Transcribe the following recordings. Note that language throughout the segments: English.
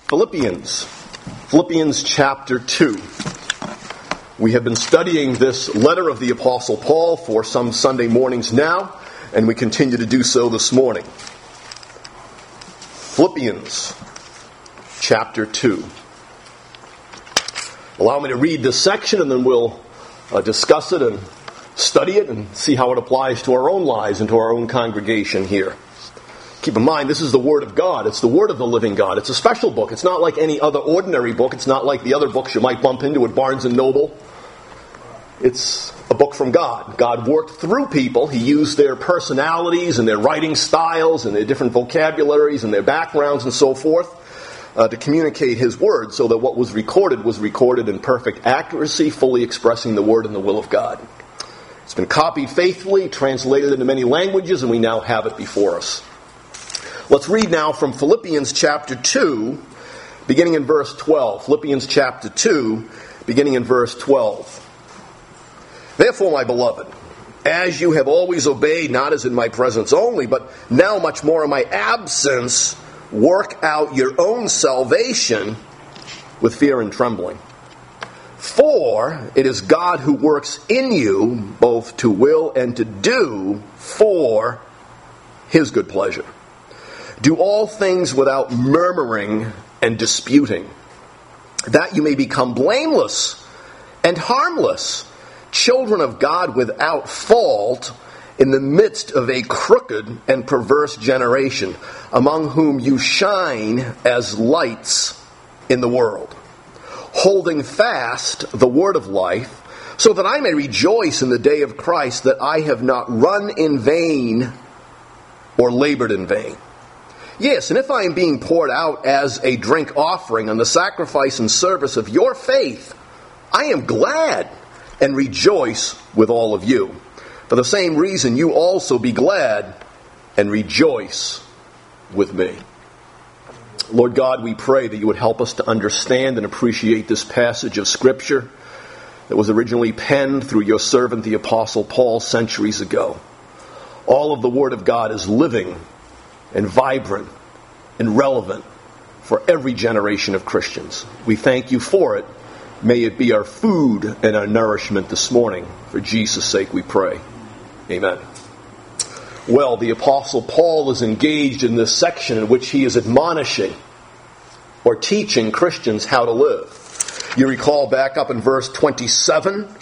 Philippians chapter 2. We have been studying this letter of the Apostle Paul for some Sunday mornings now, and we continue to do so this morning. Philippians chapter 2. Allow me to read this section and then we'll discuss it and study it and see how it applies to our own lives and to our own congregation here. Keep in mind, this is the Word of God. It's the Word of the living God. It's a special book. It's not like any other ordinary book. It's not like the other books you might bump into at Barnes & Noble. It's a book from God. God worked through people. He used their personalities and their writing styles and their different vocabularies and their backgrounds and so forth to communicate His Word so that what was recorded in perfect accuracy, fully expressing the Word and the will of God. It's been copied faithfully, translated into many languages, and we now have it before us. Let's read now from Philippians chapter 2, beginning in verse 12. Philippians chapter 2, beginning in verse 12. Therefore, my beloved, as you have always obeyed, not as in my presence only, but now much more in my absence, work out your own salvation with fear and trembling. For it is God who works in you both to will and to do for His good pleasure. Do all things without murmuring and disputing, that you may become blameless and harmless, children of God without fault, in the midst of a crooked and perverse generation, among whom you shine as lights in the world, holding fast the word of life, so that I may rejoice in the day of Christ, that I have not run in vain or labored in vain. Yes, and if I am being poured out as a drink offering on the sacrifice and service of your faith, I am glad and rejoice with all of you. For the same reason, you also be glad and rejoice with me. Lord God, we pray that you would help us to understand and appreciate this passage of Scripture that was originally penned through your servant, the Apostle Paul, centuries ago. All of the Word of God is living and vibrant and relevant for every generation of Christians. We thank you for it. May it be our food and our nourishment this morning. For Jesus' sake we pray. Amen. Well, the Apostle Paul is engaged in this section in which he is admonishing or teaching Christians how to live. You recall back up in verse 27,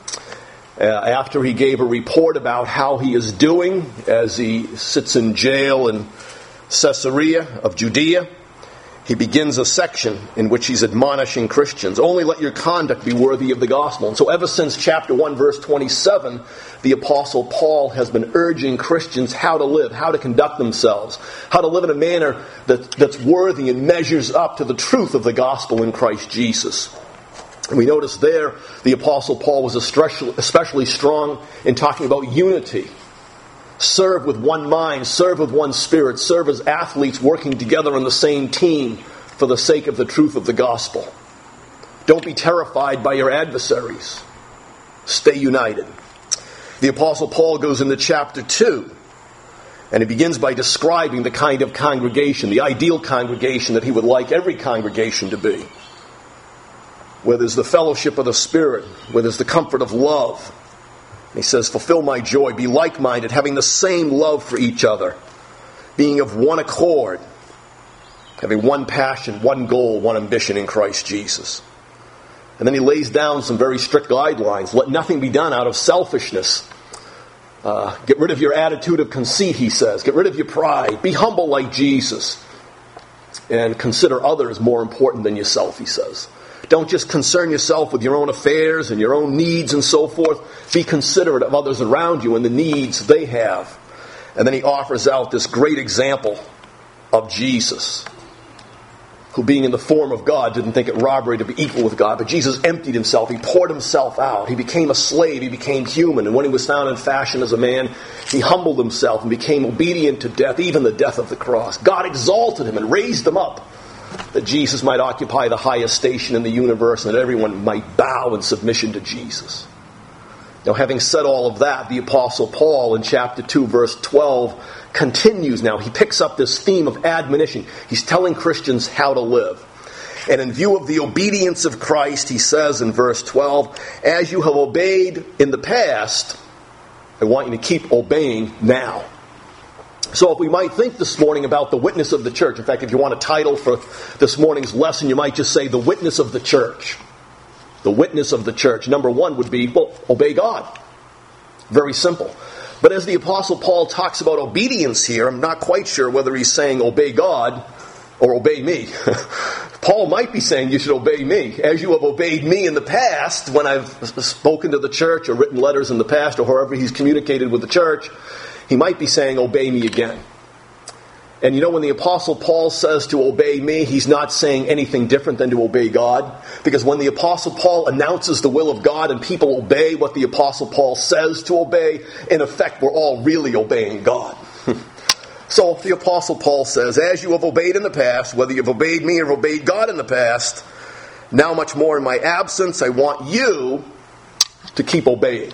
after he gave a report about how he is doing as he sits in jail in Caesarea of Judea, he begins a section in which he's admonishing Christians. Only let your conduct be worthy of the gospel. And so ever since chapter 1, verse 27, the Apostle Paul has been urging Christians how to live, how to conduct themselves, how to live in a manner that's worthy and measures up to the truth of the gospel in Christ Jesus. And we notice there the Apostle Paul was especially strong in talking about unity. Serve with one mind, serve with one spirit, serve as athletes working together on the same team for the sake of the truth of the gospel. Don't be terrified by your adversaries. Stay united. The Apostle Paul goes into chapter 2, and he begins by describing the kind of congregation, the ideal congregation that he would like every congregation to be. Where there's the fellowship of the Spirit, where there's the comfort of love. He says, fulfill my joy, be like-minded, having the same love for each other, being of one accord, having one passion, one goal, one ambition in Christ Jesus. And then he lays down some very strict guidelines. Let nothing be done out of selfishness. Get rid of your attitude of conceit, he says. Get rid of your pride. Be humble like Jesus. And consider others more important than yourself, he says. Don't just concern yourself with your own affairs and your own needs and so forth. Be considerate of others around you and the needs they have. And then he offers out this great example of Jesus, who being in the form of God didn't think it robbery to be equal with God. But Jesus emptied himself. He poured himself out. He became a slave. He became human. And when he was found in fashion as a man, he humbled himself and became obedient to death, even the death of the cross. God exalted him and raised him up, that Jesus might occupy the highest station in the universe and that everyone might bow in submission to Jesus. Now, having said all of that, the Apostle Paul in chapter 2, verse 12, continues now. He picks up this theme of admonition. He's telling Christians how to live. And in view of the obedience of Christ, he says in verse 12, as you have obeyed in the past, I want you to keep obeying now. So if we might think this morning about the witness of the church, in fact, if you want a title for this morning's lesson, you might just say the witness of the church. The witness of the church. Number one would be, well, obey God. Very simple. But as the Apostle Paul talks about obedience here, I'm not quite sure whether he's saying obey God or obey me. Paul might be saying you should obey me. As you have obeyed me in the past, when I've spoken to the church or written letters in the past or however he's communicated with the church, he might be saying obey me again. And you know, when the Apostle Paul says to obey me, he's not saying anything different than to obey God. Because when the Apostle Paul announces the will of God and people obey what the Apostle Paul says to obey, in effect, we're all really obeying God. So the Apostle Paul says, as you have obeyed in the past, whether you've obeyed me or obeyed God in the past, now much more in my absence, I want you to keep obeying.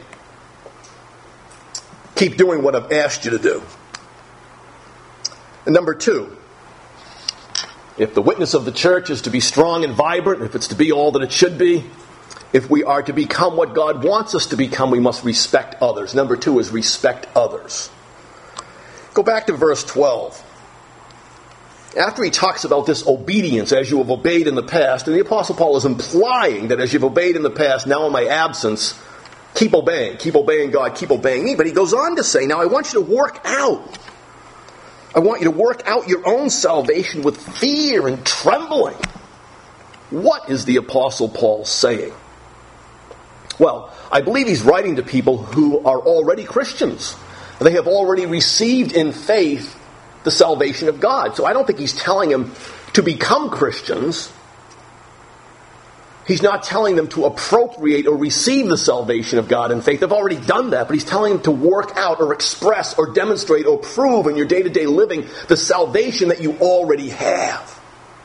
Keep doing what I've asked you to do. And number two, if the witness of the church is to be strong and vibrant, if it's to be all that it should be, if we are to become what God wants us to become, we must respect others. Number two is respect others. Go back to verse 12. After he talks about this obedience, as you have obeyed in the past, and the Apostle Paul is implying that as you've obeyed in the past, now in my absence, keep obeying God, keep obeying me. But he goes on to say, now I want you to work out. I want you to work out your own salvation with fear and trembling. What is the Apostle Paul saying? Well, I believe he's writing to people who are already Christians. They have already received in faith the salvation of God. So I don't think he's telling them to become Christians. He's not telling them to appropriate or receive the salvation of God in faith. They've already done that, but he's telling them to work out or express or demonstrate or prove in your day-to-day living the salvation that you already have.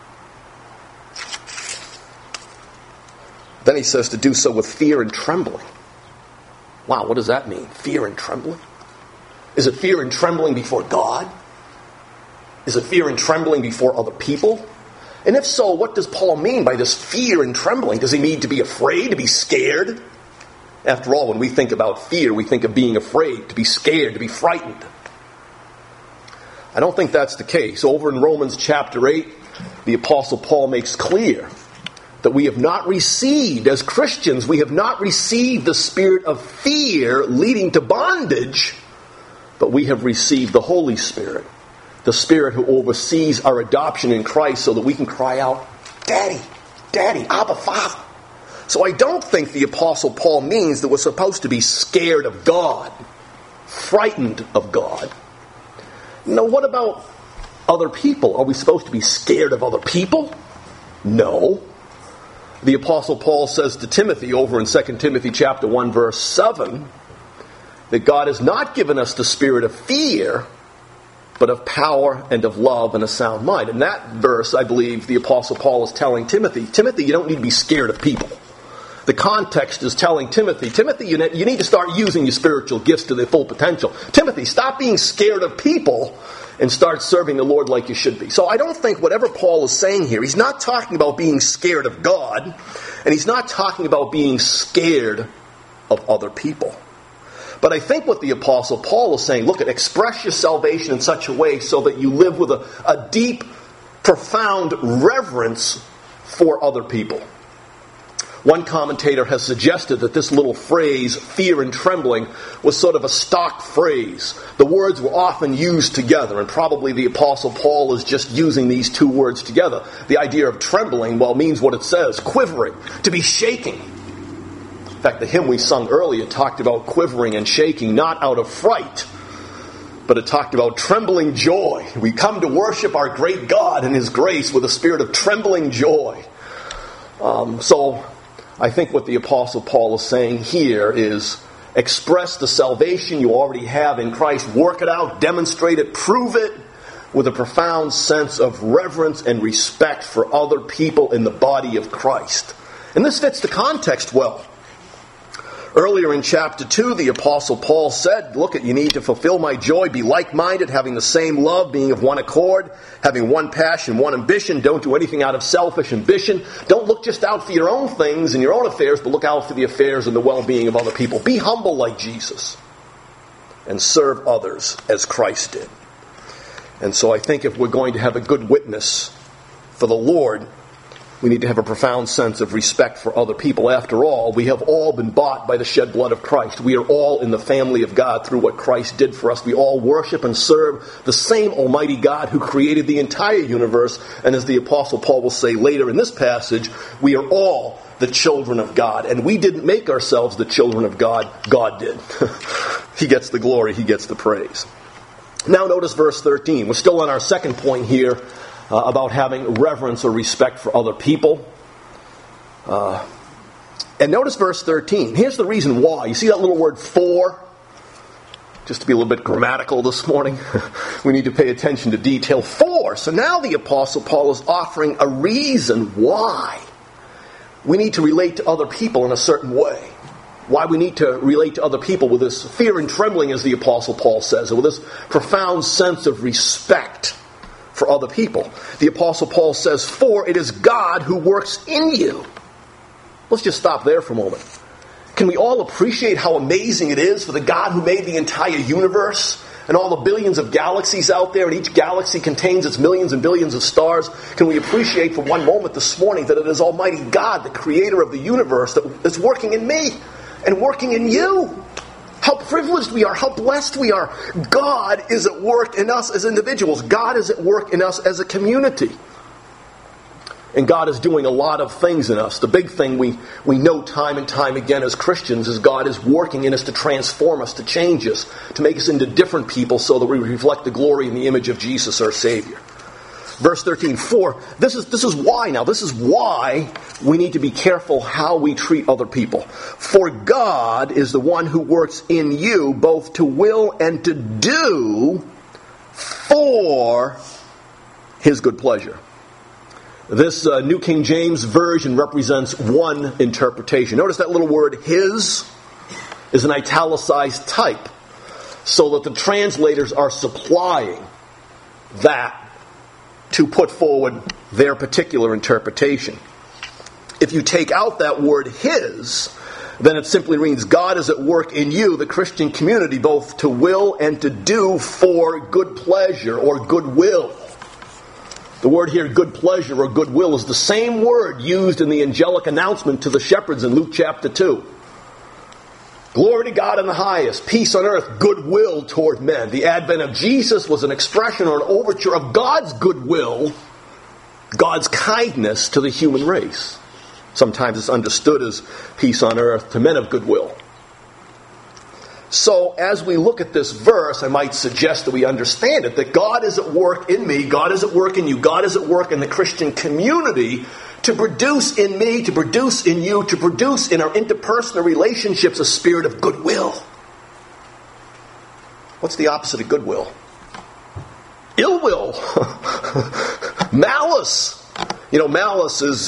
Then he says to do so with fear and trembling. Wow, what does that mean? Fear and trembling? Is it fear and trembling before God? Is it fear and trembling before other people? And if so, what does Paul mean by this fear and trembling? Does he mean to be afraid, to be scared? After all, when we think about fear, we think of being afraid, to be scared, to be frightened. I don't think that's the case. Over in Romans chapter 8, the Apostle Paul makes clear that we have not received, as Christians, we have not received the spirit of fear leading to bondage, but we have received the Holy Spirit. The Spirit who oversees our adoption in Christ so that we can cry out, Daddy, Daddy, Abba, Father. So I don't think the Apostle Paul means that we're supposed to be scared of God, frightened of God. No, what about other people? Are we supposed to be scared of other people? No. The Apostle Paul says to Timothy over in 2 Timothy chapter 1 verse 7 that God has not given us the spirit of fear, but of power and of love and a sound mind. In that verse, I believe the Apostle Paul is telling Timothy, you don't need to be scared of people. The context is telling Timothy, you need to start using your spiritual gifts to their full potential. Timothy, stop being scared of people and start serving the Lord like you should be. So I don't think whatever Paul is saying here, he's not talking about being scared of God, and he's not talking about being scared of other people. But I think what the Apostle Paul is saying, look, express your salvation in such a way so that you live with a deep, profound reverence for other people. One commentator has suggested that this little phrase, fear and trembling, was sort of a stock phrase. The words were often used together, and probably the Apostle Paul is just using these two words together. The idea of trembling, well, means what it says, quivering, to be shaking. In fact, the hymn we sung earlier talked about quivering and shaking, not out of fright, but it talked about trembling joy. We come to worship our great God and His grace with a spirit of trembling joy. So I think what the Apostle Paul is saying here is express the salvation you already have in Christ, work it out, demonstrate it, prove it with a profound sense of reverence and respect for other people in the body of Christ. And this fits the context well. Earlier in chapter 2, the Apostle Paul said, look, you need to fulfill my joy, be like-minded, having the same love, being of one accord, having one passion, one ambition. Don't do anything out of selfish ambition. Don't look just out for your own things and your own affairs, but look out for the affairs and the well-being of other people. Be humble like Jesus and serve others as Christ did. And so I think if we're going to have a good witness for the Lord, we need to have a profound sense of respect for other people. After all, we have all been bought by the shed blood of Christ. We are all in the family of God through what Christ did for us. We all worship and serve the same Almighty God who created the entire universe. And as the Apostle Paul will say later in this passage, we are all the children of God. And we didn't make ourselves the children of God. God did. He gets the glory. He gets the praise. Now notice verse 13. We're still on our second point here. About having reverence or respect for other people. And notice verse 13. Here's the reason why. You see that little word for? Just to be a little bit grammatical this morning, we need to pay attention to detail. For. So now the Apostle Paul is offering a reason why we need to relate to other people in a certain way. Why we need to relate to other people with this fear and trembling, as the Apostle Paul says, and with this profound sense of respect for other people. The Apostle Paul says, for it is God who works in you. Let's just stop there for a moment. Can we all appreciate how amazing it is for the God who made the entire universe and all the billions of galaxies out there, and each galaxy contains its millions and billions of stars? Can we appreciate for one moment this morning that it is Almighty God, the creator of the universe, that is working in me and working in you? How privileged we are, how blessed we are. God is at work in us as individuals. God is at work in us as a community. And God is doing a lot of things in us. The big thing we know time and time again as Christians is God is working in us to transform us, to change us, to make us into different people so that we reflect the glory and the image of Jesus our Savior. Verse 13, for this is why now. This is why we need to be careful how we treat other people. For God is the one who works in you both to will and to do for His good pleasure. This New King James Version represents one interpretation. Notice that little word, His, is an italicized type, so that the translators are supplying that to put forward their particular interpretation. If you take out that word His, then it simply means God is at work in you, the Christian community, both to will and to do for good pleasure or goodwill. The word here, good pleasure or goodwill, is the same word used in the angelic announcement to the shepherds in Luke chapter 2. Glory to God in the highest, peace on earth, goodwill toward men. The advent of Jesus was an expression or an overture of God's goodwill, God's kindness to the human race. Sometimes it's understood as peace on earth to men of goodwill. So as we look at this verse, I might suggest that we understand it, that God is at work in me, God is at work in you, God is at work in the Christian community to produce in me, to produce in you, to produce in our interpersonal relationships a spirit of goodwill. What's the opposite of goodwill? Ill will. Malice. Malice is,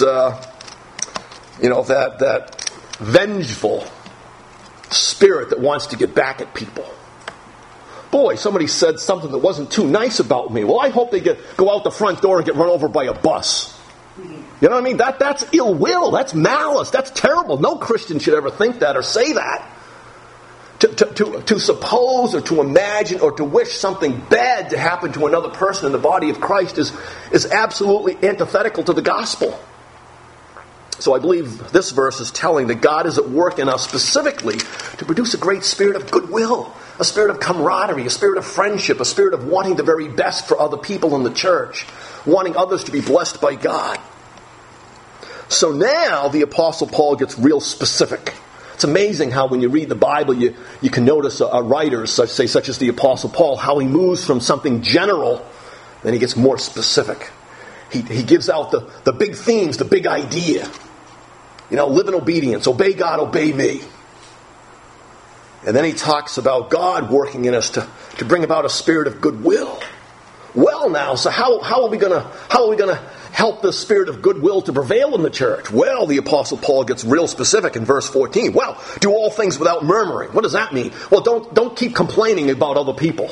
that vengeful spirit that wants to get back at people. Boy, somebody said something that wasn't too nice about me. Well, I hope they go out the front door and get run over by a bus. You know what I mean? That's ill will. That's malice. That's terrible. No Christian should ever think that or say that. To suppose or to imagine or to wish something bad to happen to another person in the body of Christ is absolutely antithetical to the gospel. So I believe this verse is telling that God is at work in us specifically to produce a great spirit of goodwill, a spirit of camaraderie, a spirit of friendship, a spirit of wanting the very best for other people in the church, wanting others to be blessed by God. So now the Apostle Paul gets real specific. It's amazing how when you read the Bible, you can notice writers, such as the Apostle Paul, how he moves from something general, then he gets more specific. He gives out the big themes, the big idea. Live in obedience, obey God, obey me. And then he talks about God working in us to bring about a spirit of goodwill. Well, now, so how are we gonna help the spirit of goodwill to prevail in the church? Well, the Apostle Paul gets real specific in verse 14. Well, do all things without murmuring. What does that mean? Well, don't keep complaining about other people.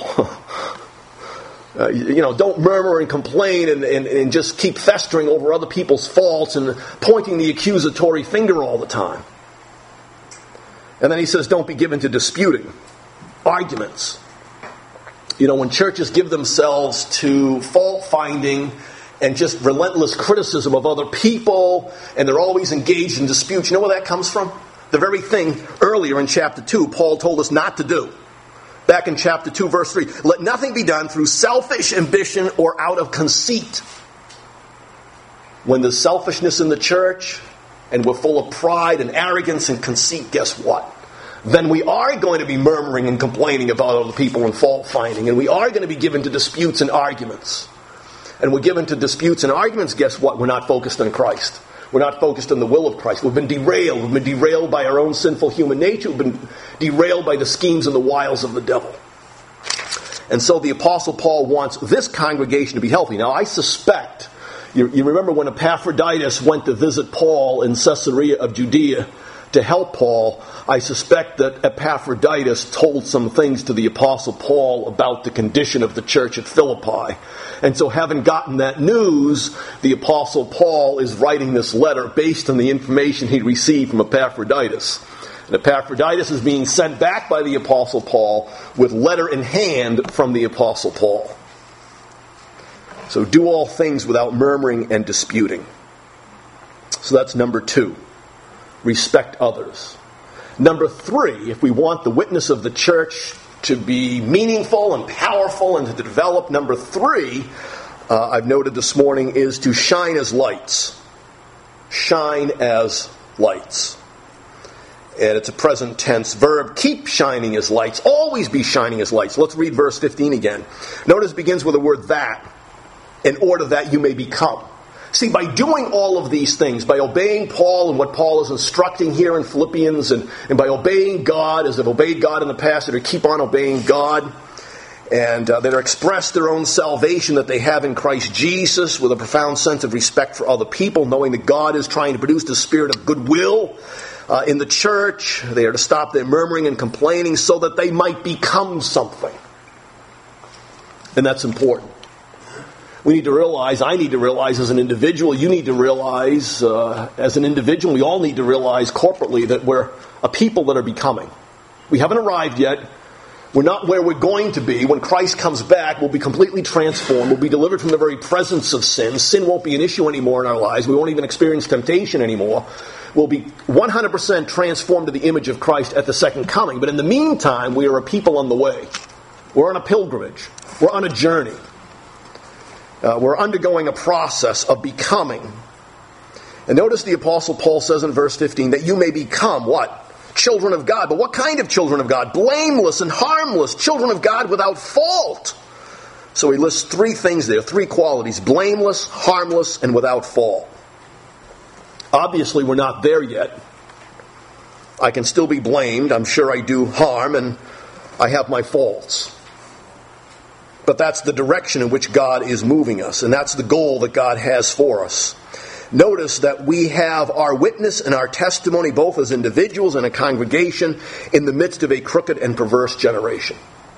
Don't murmur and complain and just keep festering over other people's faults and pointing the accusatory finger all the time. And then he says, don't be given to disputing, arguments. When churches give themselves to fault-finding and just relentless criticism of other people, and they're always engaged in disputes, you know where that comes from? The very thing earlier in chapter 2 Paul told us not to do. Back in chapter 2, verse 3, let nothing be done through selfish ambition or out of conceit. When there's selfishness in the church, and we're full of pride and arrogance and conceit, guess what? Then we are going to be murmuring and complaining about other people and fault-finding, and we are going to be given to disputes and arguments. And we're given to disputes and arguments, guess what? We're not focused on Christ. We're not focused on the will of Christ. We've been derailed. We've been derailed by our own sinful human nature. We've been derailed by the schemes and the wiles of the devil. And so the Apostle Paul wants this congregation to be healthy. Now, I suspect, you remember when Epaphroditus went to visit Paul in Caesarea of Judea to help Paul, I suspect that Epaphroditus told some things to the Apostle Paul about the condition of the church at Philippi. And so having gotten that news, the Apostle Paul is writing this letter based on the information he received from Epaphroditus. And Epaphroditus is being sent back by the Apostle Paul with letter in hand from the Apostle Paul. So do all things without murmuring and disputing. So that's number 2. Respect others. Number 3, if we want the witness of the church to be meaningful and powerful and to develop, number 3, I've noted this morning, is to shine as lights. Shine as lights. And it's a present tense verb. Keep shining as lights. Always be shining as lights. Let's read verse 15 again. Notice it begins with the word that. In order that you may become. See, by doing all of these things, by obeying Paul and what Paul is instructing here in Philippians, and by obeying God, as they've obeyed God in the past, that are keep on obeying God, and that are expressed their own salvation that they have in Christ Jesus with a profound sense of respect for other people, knowing that God is trying to produce the spirit of goodwill in the church. They are to stop their murmuring and complaining so that they might become something. And that's important. We need to realize, I need to realize as an individual, you need to realize as an individual, we all need to realize corporately that we're a people that are becoming. We haven't arrived yet. We're not where we're going to be. When Christ comes back, we'll be completely transformed. We'll be delivered from the very presence of sin. Sin won't be an issue anymore in our lives. We won't even experience temptation anymore. We'll be 100% transformed to the image of Christ at the second coming. But in the meantime, we are a people on the way. We're on a pilgrimage. We're on a journey. We're undergoing a process of becoming. And notice the Apostle Paul says in verse 15 that you may become what? Children of God. But what kind of children of God? Blameless and harmless. Children of God without fault. So he lists 3 things there, 3 qualities. Blameless, harmless, and without fault. Obviously, we're not there yet. I can still be blamed. I'm sure I do harm, and I have my faults. But that's the direction in which God is moving us, and that's the goal that God has for us. Notice that we have our witness and our testimony both as individuals and a congregation in the midst of a crooked and perverse generation.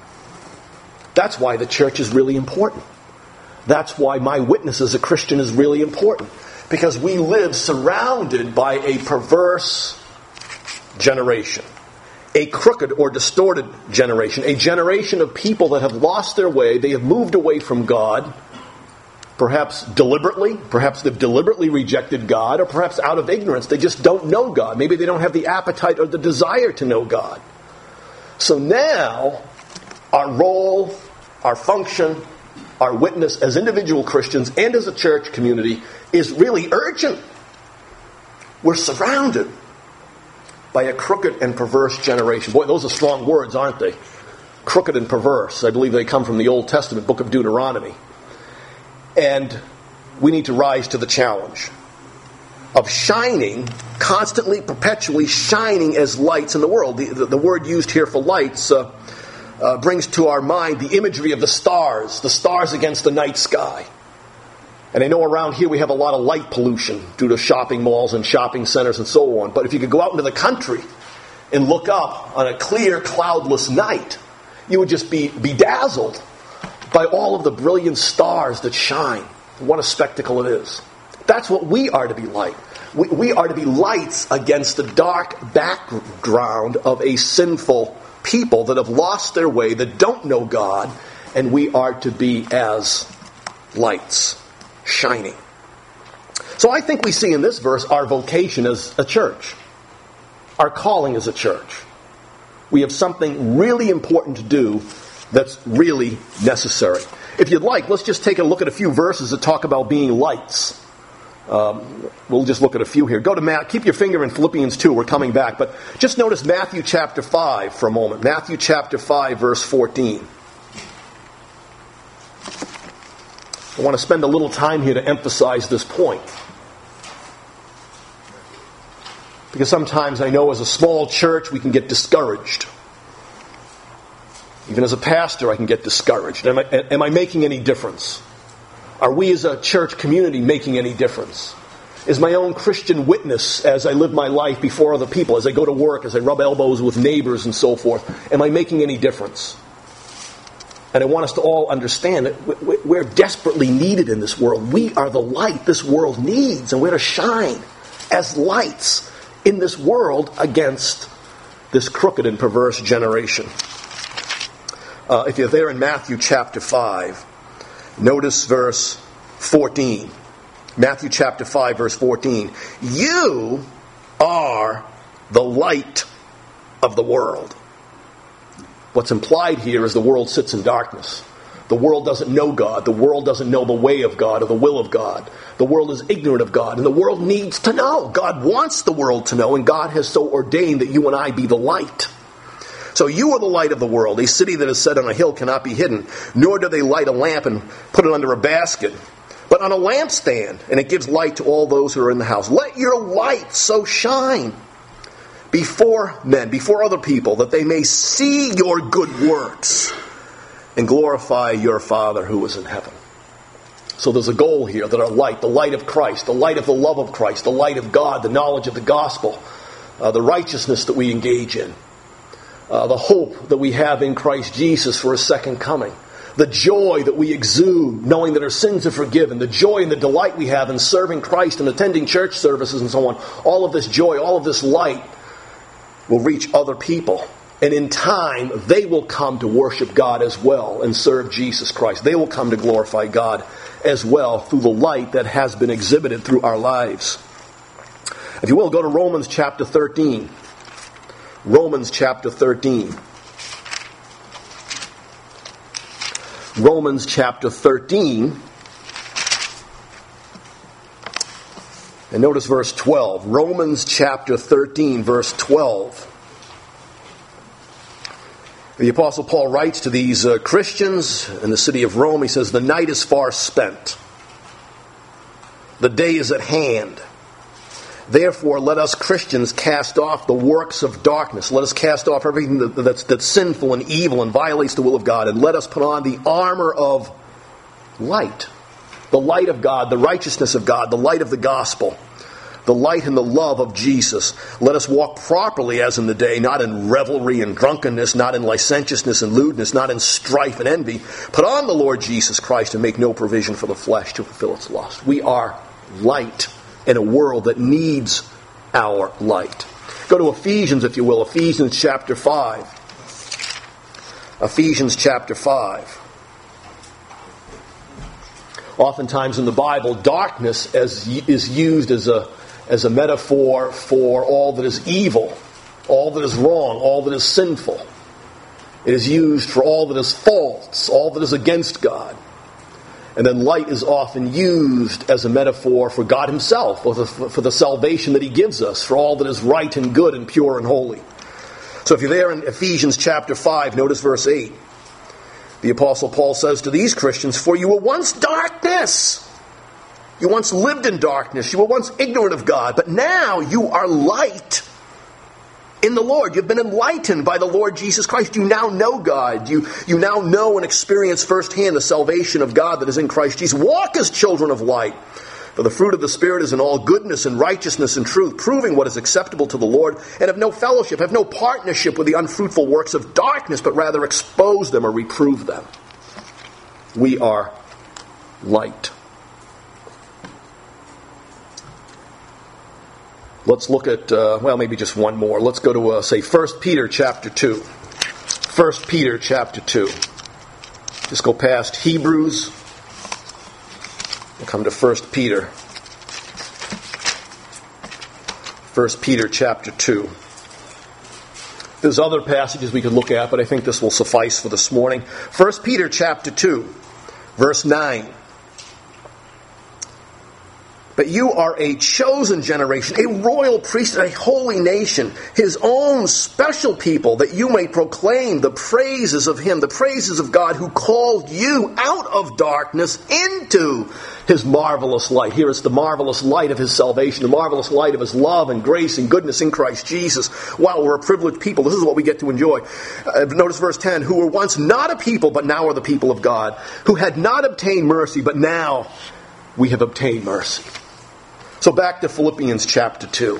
That's why the church is really important. That's why my witness as a Christian is really important. Because we live surrounded by a perverse generation. A crooked or distorted generation. A generation of people that have lost their way. They have moved away from God. Perhaps deliberately. Perhaps they've deliberately rejected God. Or perhaps out of ignorance. They just don't know God. Maybe they don't have the appetite or the desire to know God. So now, our role, our function, our witness as individual Christians and as a church community is really urgent. We're surrounded by a crooked and perverse generation. Boy, those are strong words, aren't they? Crooked and perverse. I believe they come from the Old Testament, book of Deuteronomy. And we need to rise to the challenge of shining, constantly, perpetually shining as lights in the world. The word used here for lights brings to our mind the imagery of the stars against the night sky. And I know around here we have a lot of light pollution due to shopping malls and shopping centers and so on. But if you could go out into the country and look up on a clear, cloudless night, you would just be bedazzled by all of the brilliant stars that shine. What a spectacle it is. That's what we are to be like. We are to be lights against the dark background of a sinful people that have lost their way, that don't know God, and we are to be as lights, shining. So I think we see in this verse our vocation as a church, our calling as a church. We have something really important to do that's really necessary. If you'd like, let's just take a look at a few verses that talk about being lights. We'll just look at a few here. Go to Matt. Keep your finger in Philippians 2. We're coming back. But just notice Matthew chapter 5 for a moment. Matthew chapter 5, verse 14. I want to spend a little time here to emphasize this point. Because sometimes I know as a small church we can get discouraged. Even as a pastor I can get discouraged. Am I making any difference? Are we as a church community making any difference? Is my own Christian witness as I live my life before other people, as I go to work, as I rub elbows with neighbors and so forth, am I making any difference? And I want us to all understand that we're desperately needed in this world. We are the light this world needs, and we're to shine as lights in this world against this crooked and perverse generation. If you're there in Matthew chapter 5, notice verse 14. Matthew chapter 5, verse 14. You are the light of the world. What's implied here is the world sits in darkness. The world doesn't know God. The world doesn't know the way of God or the will of God. The world is ignorant of God, and the world needs to know. God wants the world to know, and God has so ordained that you and I be the light. So you are the light of the world. A city that is set on a hill cannot be hidden, nor do they light a lamp and put it under a basket, but on a lampstand, and it gives light to all those who are in the house. Let your light so shine before men, before other people, that they may see your good works and glorify your Father who is in heaven. So there's a goal here that our light, the light of Christ, the light of the love of Christ, the light of God, the knowledge of the gospel, the righteousness that we engage in, the hope that we have in Christ Jesus for His second coming, the joy that we exude knowing that our sins are forgiven, the joy and the delight we have in serving Christ and attending church services and so on. All of this joy, all of this light will reach other people. And in time, they will come to worship God as well and serve Jesus Christ. They will come to glorify God as well through the light that has been exhibited through our lives. If you will, go to Romans chapter 13. Romans chapter 13. Romans chapter 13. And notice verse 12. Romans chapter 13, verse 12. The Apostle Paul writes to these Christians in the city of Rome. He says, the night is far spent. The day is at hand. Therefore, let us Christians cast off the works of darkness. Let us cast off everything that's sinful and evil and violates the will of God. And let us put on the armor of light. The light of God, the righteousness of God, the light of the gospel. The light and the love of Jesus. Let us walk properly as in the day, not in revelry and drunkenness, not in licentiousness and lewdness, not in strife and envy. Put on the Lord Jesus Christ and make no provision for the flesh to fulfill its lust. We are light in a world that needs our light. Go to Ephesians, if you will. Ephesians chapter 5. Ephesians chapter 5. Oftentimes in the Bible, darkness is used as a metaphor for all that is evil, all that is wrong, all that is sinful. It is used for all that is false, all that is against God. And then light is often used as a metaphor for God Himself, or for the salvation that He gives us, for all that is right and good and pure and holy. So if you're there in Ephesians chapter 5, notice verse 8. The Apostle Paul says to these Christians, for you were once darkness. You once lived in darkness. You were once ignorant of God. But now you are light in the Lord. You've been enlightened by the Lord Jesus Christ. You now know God. You now know and experience firsthand the salvation of God that is in Christ Jesus. Walk as children of light. For the fruit of the Spirit is in all goodness and righteousness and truth, proving what is acceptable to the Lord, and have no fellowship, have no partnership with the unfruitful works of darkness, but rather expose them or reprove them. We are light. Let's look at, maybe just one more. Let's go to, 1 Peter chapter 2. 1 Peter chapter 2. Just go past Hebrews. We'll come to 1 Peter. 1 Peter chapter 2. There's other passages we could look at, but I think this will suffice for this morning. 1 Peter chapter 2, verse 9. But you are a chosen generation, a royal priesthood, a holy nation, his own special people, that you may proclaim the praises of him, the praises of God who called you out of darkness into his marvelous light. Here is the marvelous light of his salvation, the marvelous light of his love and grace and goodness in Christ Jesus. Wow, we're a privileged people. This is what we get to enjoy. Notice verse 10, who were once not a people, but now are the people of God, who had not obtained mercy, but now we have obtained mercy. So back to Philippians chapter 2.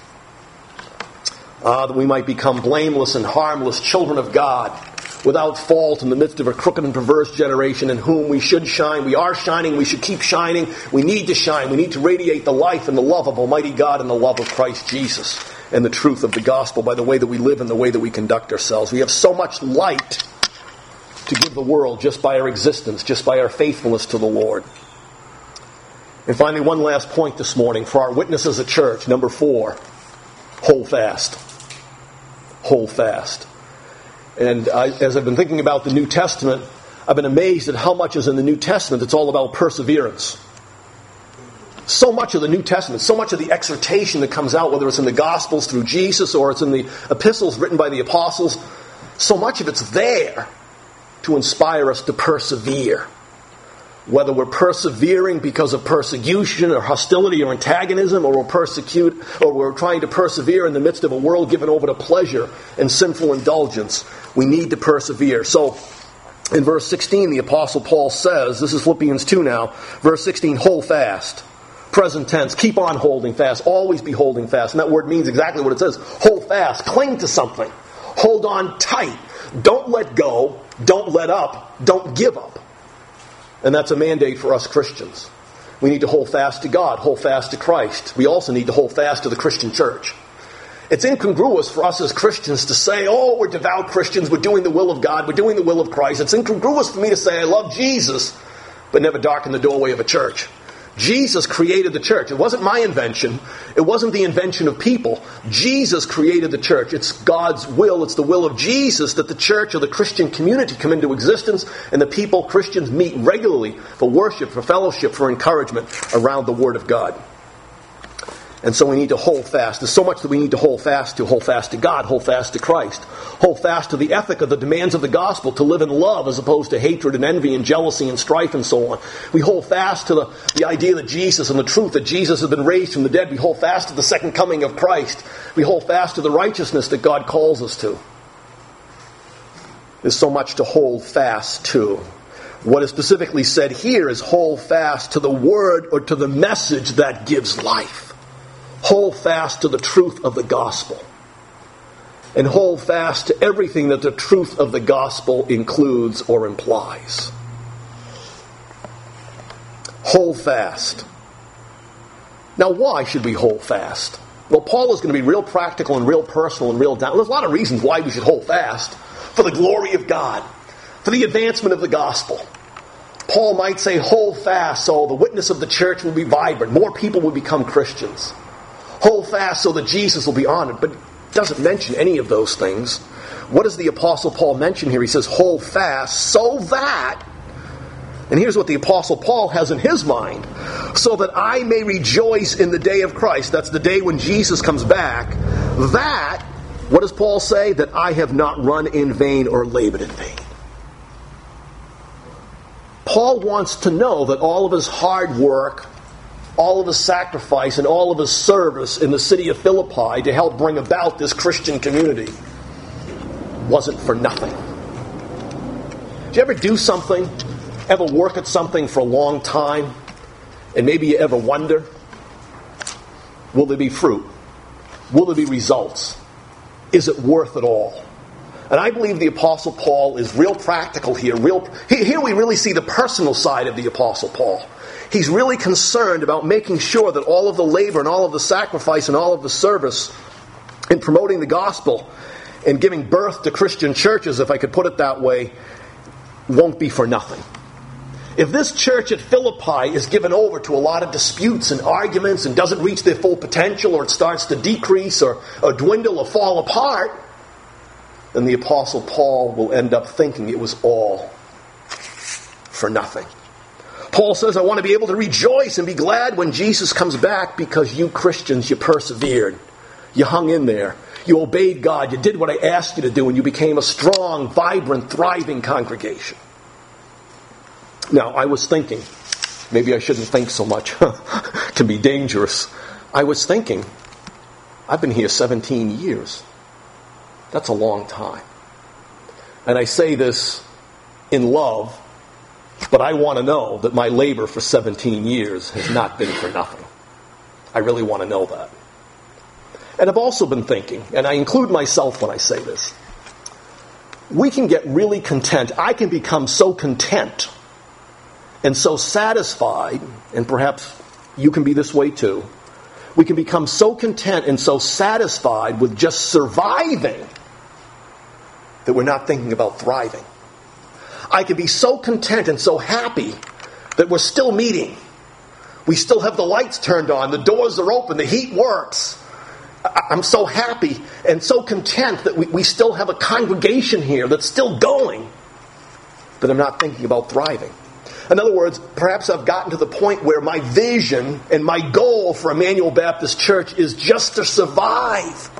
That we might become blameless and harmless children of God, without fault in the midst of a crooked and perverse generation in whom we should shine. We are shining. We should keep shining. We need to shine. We need to radiate the life and the love of Almighty God and the love of Christ Jesus and the truth of the gospel by the way that we live and the way that we conduct ourselves. We have so much light to give the world just by our existence, just by our faithfulness to the Lord. And finally, one last point this morning for our witness as a church. Number 4, hold fast. Hold fast. And as I've been thinking about the New Testament, I've been amazed at how much is in the New Testament that's all about perseverance. So much of the New Testament, so much of the exhortation that comes out, whether it's in the Gospels through Jesus or it's in the epistles written by the apostles, so much of it's there to inspire us to persevere. Whether we're persevering because of persecution or hostility or antagonism, or we're trying to persevere in the midst of a world given over to pleasure and sinful indulgence, we need to persevere. So, in verse 16, the Apostle Paul says, this is Philippians 2 now, verse 16, hold fast. Present tense, keep on holding fast, always be holding fast. And that word means exactly what it says. Hold fast, cling to something. Hold on tight. Don't let go, don't let up, don't give up. And that's a mandate for us Christians. We need to hold fast to God, hold fast to Christ. We also need to hold fast to the Christian church. It's incongruous for us as Christians to say, oh, we're devout Christians, we're doing the will of God, we're doing the will of Christ. It's incongruous for me to say I love Jesus, but never darken the doorway of a church. Jesus created the church. It wasn't my invention. It wasn't the invention of people. Jesus created the church. It's God's will. It's the will of Jesus that the church or the Christian community come into existence, and the people, Christians, meet regularly for worship, for fellowship, for encouragement around the Word of God. And so we need to hold fast. There's so much that we need to hold fast to. Hold fast to God. Hold fast to Christ. Hold fast to the ethic of the demands of the gospel, to live in love as opposed to hatred and envy and jealousy and strife and so on. We hold fast to the idea that Jesus and the truth that Jesus has been raised from the dead. We hold fast to the second coming of Christ. We hold fast to the righteousness that God calls us to. There's so much to hold fast to. What is specifically said here is hold fast to the word or to the message that gives life. Hold fast to the truth of the gospel. And hold fast to everything that the truth of the gospel includes or implies. Hold fast. Now, why should we hold fast? Well, Paul is going to be real practical and real personal and real down. There's a lot of reasons why we should hold fast. For the glory of God. For the advancement of the gospel. Paul might say, hold fast so the witness of the church will be vibrant. More people will become Christians. Hold fast so that Jesus will be honored. But it doesn't mention any of those things. What does the Apostle Paul mention here? He says, hold fast so that, and here's what the Apostle Paul has in his mind, so that I may rejoice in the day of Christ. That's the day when Jesus comes back. That, what does Paul say? That I have not run in vain or labored in vain. Paul wants to know that all of his hard work, all of his sacrifice and all of his service in the city of Philippi to help bring about this Christian community wasn't for nothing. Did you ever do something, ever work at something for a long time, and maybe you ever wonder, will there be fruit? Will there be results? Is it worth it all? And I believe the Apostle Paul is real practical here. Here we really see the personal side of the Apostle Paul. He's really concerned about making sure that all of the labor and all of the sacrifice and all of the service in promoting the gospel and giving birth to Christian churches, if I could put it that way, won't be for nothing. If this church at Philippi is given over to a lot of disputes and arguments and doesn't reach their full potential, or it starts to decrease or dwindle or fall apart, then the Apostle Paul will end up thinking it was all for nothing. Paul says, I want to be able to rejoice and be glad when Jesus comes back because you Christians, you persevered. You hung in there. You obeyed God. You did what I asked you to do, and you became a strong, vibrant, thriving congregation. Now, I was thinking, maybe I shouldn't think so much. It can be dangerous. I was thinking, I've been here 17 years. That's a long time. And I say this in love, but I want to know that my labor for 17 years has not been for nothing. I really want to know that. And I've also been thinking, and I include myself when I say this, we can get really content. I can become so content and so satisfied, and perhaps you can be this way too. We can become so content and so satisfied with just surviving that we're not thinking about thriving. I can be so content and so happy that we're still meeting. We still have the lights turned on, the doors are open, the heat works. I'm so happy and so content that we still have a congregation here that's still going, that I'm not thinking about thriving. In other words, perhaps I've gotten to the point where my vision and my goal for Emmanuel Baptist Church is just to survive.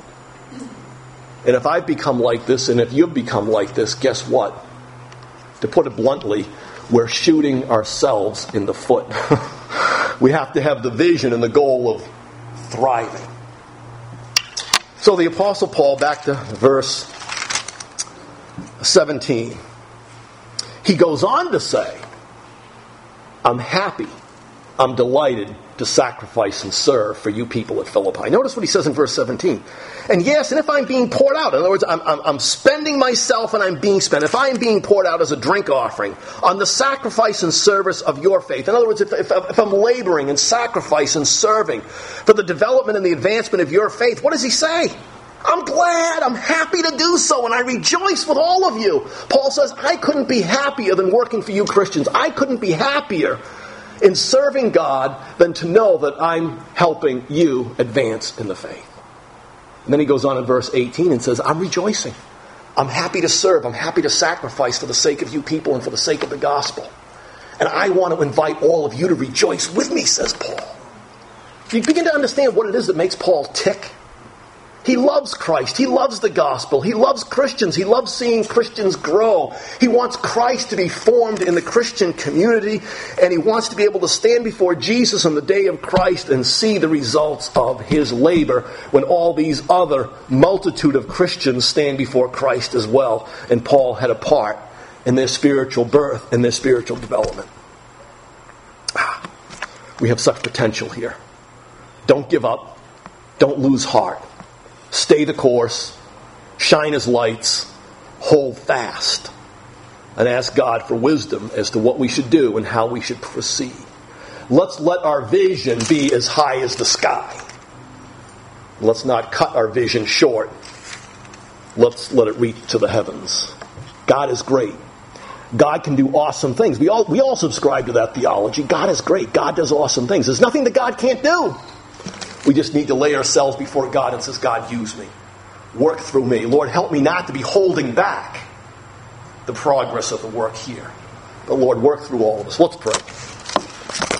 And if I've become like this, and if you've become like this, guess what? To put it bluntly, we're shooting ourselves in the foot. We have to have the vision and the goal of thriving. So the Apostle Paul, back to verse 17. He goes on to say, I'm happy, I'm delighted to sacrifice and serve for you people at Philippi. Notice what he says in verse 17. And yes, and if I'm being poured out, in other words, I'm spending myself and I'm being spent. If I'm being poured out as a drink offering on the sacrifice and service of your faith. In other words, if I'm laboring and sacrifice and serving for the development and the advancement of your faith, what does he say? I'm glad, I'm happy to do so, and I rejoice with all of you. Paul says, I couldn't be happier than working for you Christians. I couldn't be happier in serving God than to know that I'm helping you advance in the faith. And then he goes on in verse 18 and says, I'm rejoicing. I'm happy to serve. I'm happy to sacrifice for the sake of you people and for the sake of the gospel. And I want to invite all of you to rejoice with me, says Paul. You begin to understand what it is that makes Paul tick. He loves Christ. He loves the gospel. He loves Christians. He loves seeing Christians grow. He wants Christ to be formed in the Christian community, and he wants to be able to stand before Jesus on the day of Christ and see the results of his labor when all these other multitude of Christians stand before Christ as well. And Paul had a part in their spiritual birth and their spiritual development. We have such potential here. Don't give up. Don't lose heart. Stay the course, shine as lights, hold fast, and ask God for wisdom as to what we should do and how we should proceed. Let's let our vision be as high as the sky. Let's not cut our vision short. Let's let it reach to the heavens. God is great. God can do awesome things. We all subscribe to that theology. God is great. God does awesome things. There's nothing that God can't do. We just need to lay ourselves before God and say, God, use me. Work through me. Lord, help me not to be holding back the progress of the work here. But Lord, work through all of us. Let's pray.